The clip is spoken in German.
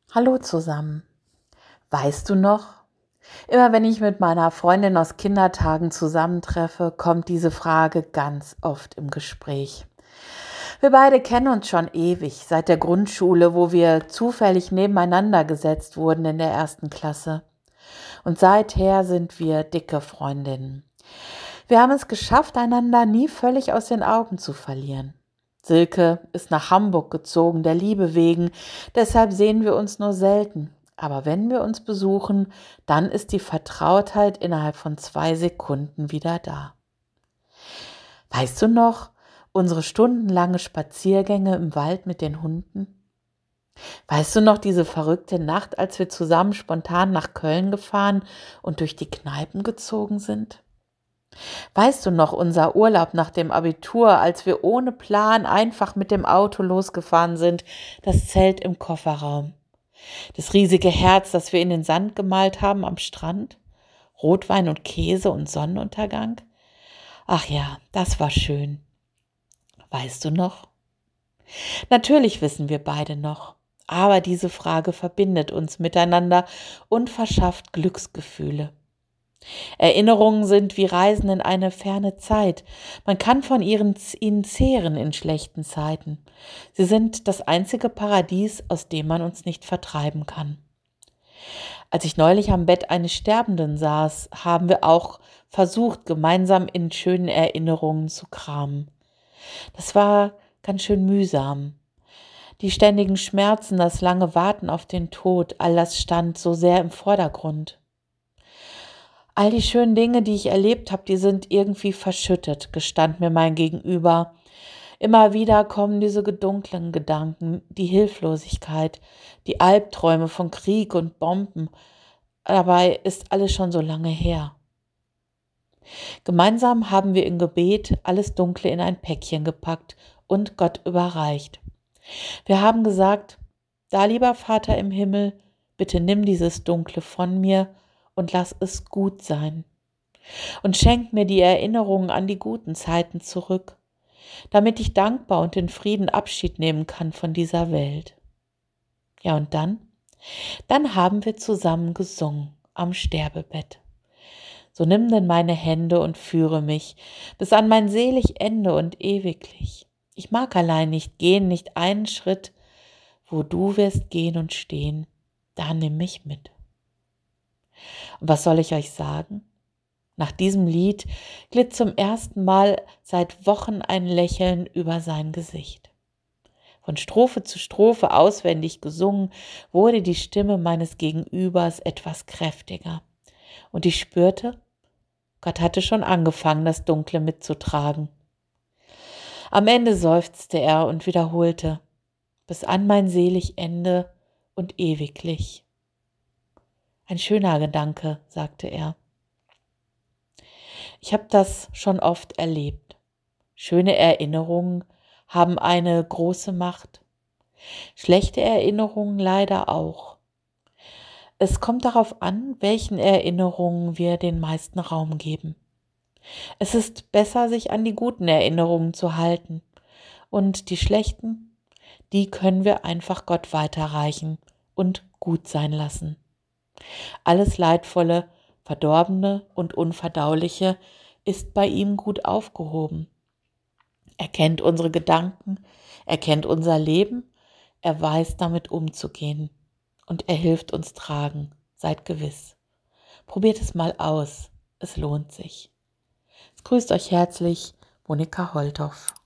Hallo zusammen. Weißt du noch? Immer wenn ich mit meiner Freundin aus Kindertagen zusammentreffe, kommt diese Frage ganz oft im Gespräch. Wir beide kennen uns schon ewig, seit der Grundschule, wo wir zufällig nebeneinander gesetzt wurden in der ersten Klasse. Und seither sind wir dicke Freundinnen. Wir haben es geschafft, einander nie völlig aus den Augen zu verlieren. Silke ist nach Hamburg gezogen, der Liebe wegen, deshalb sehen wir uns nur selten. Aber wenn wir uns besuchen, dann ist die Vertrautheit innerhalb von 2 Sekunden wieder da. Weißt du noch, unsere stundenlange Spaziergänge im Wald mit den Hunden? Weißt du noch diese verrückte Nacht, als wir zusammen spontan nach Köln gefahren und durch die Kneipen gezogen sind? Weißt du noch unser Urlaub nach dem Abitur, als wir ohne Plan einfach mit dem Auto losgefahren sind, das Zelt im Kofferraum? Das riesige Herz, das wir in den Sand gemalt haben am Strand? Rotwein und Käse und Sonnenuntergang? Ach ja, das war schön. Weißt du noch? Natürlich wissen wir beide noch, aber diese Frage verbindet uns miteinander und verschafft Glücksgefühle. Erinnerungen sind wie Reisen in eine ferne Zeit. Man kann von ihnen zehren in schlechten Zeiten. Sie sind das einzige Paradies, aus dem man uns nicht vertreiben kann. Als ich neulich am Bett eines Sterbenden saß, haben wir auch versucht, gemeinsam in schönen Erinnerungen zu kramen. Das war ganz schön mühsam. Die ständigen Schmerzen, das lange Warten auf den Tod, all das stand so sehr im Vordergrund. All die schönen Dinge, die ich erlebt habe, die sind irgendwie verschüttet, gestand mir mein Gegenüber. Immer wieder kommen diese dunklen Gedanken, die Hilflosigkeit, die Albträume von Krieg und Bomben. Dabei ist alles schon so lange her. Gemeinsam haben wir im Gebet alles Dunkle in ein Päckchen gepackt und Gott überreicht. Wir haben gesagt, da lieber Vater im Himmel, bitte nimm dieses Dunkle von mir und lass es gut sein. Und schenk mir die Erinnerungen an die guten Zeiten zurück, damit ich dankbar und in Frieden Abschied nehmen kann von dieser Welt. Ja, und dann? Dann haben wir zusammen gesungen am Sterbebett. So nimm denn meine Hände und führe mich bis an mein selig Ende und ewiglich. Ich mag allein nicht gehen, nicht einen Schritt, wo du wirst gehen und stehen, da nimm mich mit. Und was soll ich euch sagen? Nach diesem Lied glitt zum ersten Mal seit Wochen ein Lächeln über sein Gesicht. Von Strophe zu Strophe auswendig gesungen, wurde die Stimme meines Gegenübers etwas kräftiger. Und ich spürte, Gott hatte schon angefangen, das Dunkle mitzutragen. Am Ende seufzte er und wiederholte, bis an mein selig Ende und ewiglich. Ein schöner Gedanke, sagte er. Ich habe das schon oft erlebt. Schöne Erinnerungen haben eine große Macht. Schlechte Erinnerungen leider auch. Es kommt darauf an, welchen Erinnerungen wir den meisten Raum geben. Es ist besser, sich an die guten Erinnerungen zu halten. Und die schlechten, die können wir einfach Gott weiterreichen und gut sein lassen. Alles Leidvolle, Verdorbene und Unverdauliche ist bei ihm gut aufgehoben. Er kennt unsere Gedanken, er kennt unser Leben, er weiß damit umzugehen und er hilft uns tragen, seid gewiss. Probiert es mal aus, es lohnt sich. Es grüßt euch herzlich Monika Holthoff.